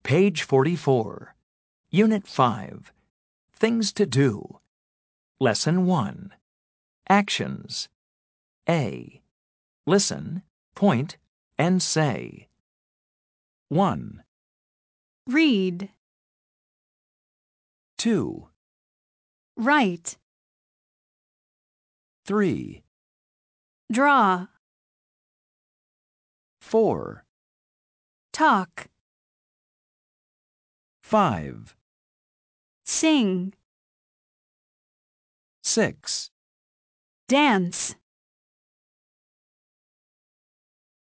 Page 44. Unit 5. Things to do. Lesson 1. Actions. A. Listen, point, and say. 1, Read, 2, write, 3, draw, 4, talk, 5, sing, 6, dance.